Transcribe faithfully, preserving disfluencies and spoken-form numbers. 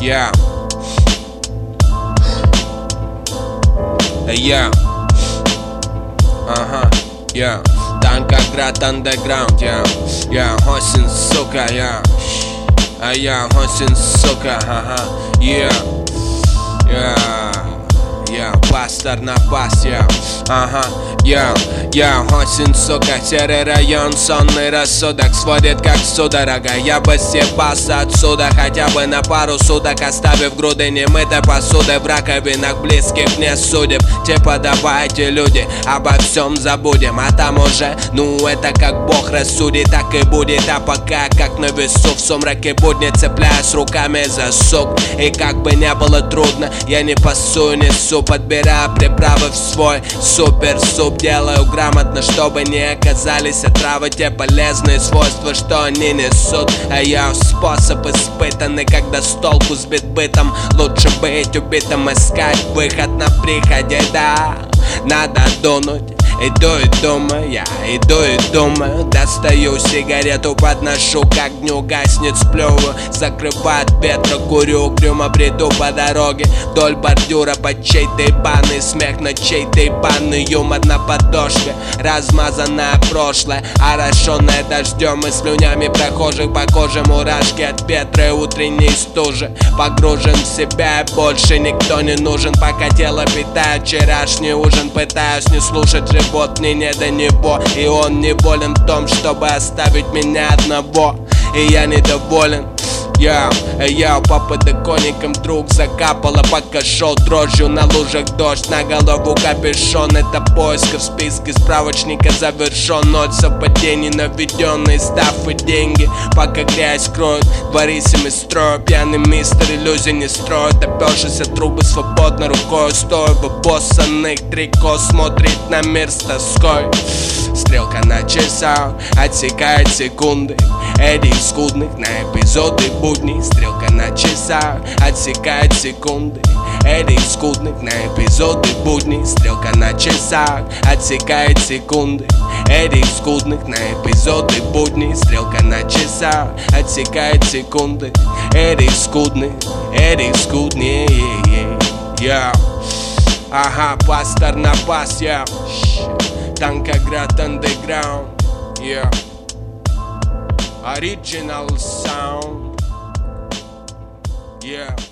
Yeah. Yeah. Ага. Yeah. Танкоград андеграунд. Yeah. Yeah. Хосин, сука. Yeah. А я Хосин, сука. Ага. Yeah. Yeah. Yeah. Пастор на бас. Yeah. Ага. Я, я Хосин, сука, серый район, сонный рассудок сводит как судорога. Я бы съебался отсюда хотя бы на пару суток, оставив груды немытой посуды в раковинах близких мне судеб. Типа давайте, люди, обо всем забудем, а там уже, ну это как Бог рассудит, так и будет. А пока, как на весу в сумраке будни, цепляюсь руками за сук. И как бы не было трудно, я не пасую, несу, подбираю приправы в свой супер-суп. Делаю грамотно, чтобы не оказались отравы те полезные свойства, что они несут. А я способ испытанный, когда с толку сбит бытом. Лучше быть убитым, искать выход на приходе, да. Надо дунуть. Иду и думаю, я иду и думаю. Достаю сигарету, подношу к огню, гаснет, сплевываю, закрывает ветра, курю, угрюмо бреду по дороге вдоль бордюра под чей-то ебаный смех, на чей-то ебаный юмор на подошве. Размазанное прошлое, орошенное дождем и слюнями прохожих по коже, мурашки от ветра и утренней стужи. Погружен в себя, и больше никто не нужен, пока тело питает вчерашний ужин. Пытаюсь не слушать живот, мне не до него, и он неволен в том, чтобы оставить меня одного. И я недоволен. Я, я по подоконникам вдруг закапала, пока шел дрожью на лужах дождь, на голову капюшон. Это поиск в списке справочника завершен. Ноль совпадений, наведенные став и деньги, пока грязь кроют дворисами строя. Пьяный мистер иллюзий не строит, опершись от трубы свободно рукой стоя в обоссанных трико, смотрит на мир с тоской. Стрелка на часах отсекает секунды этих скудных на эпизоды будней. Стрелка на часах отсекает секунды этих скудных на эпизоды будней. Стрелка на часах отсекает секунды этих скудных на эпизоды будней. Стрелка на часах отсекает секунды этих скудных, этих скудных. Я, ага, пастор на бас, я. Танкоград андеграунд, yeah. Original sound, yeah.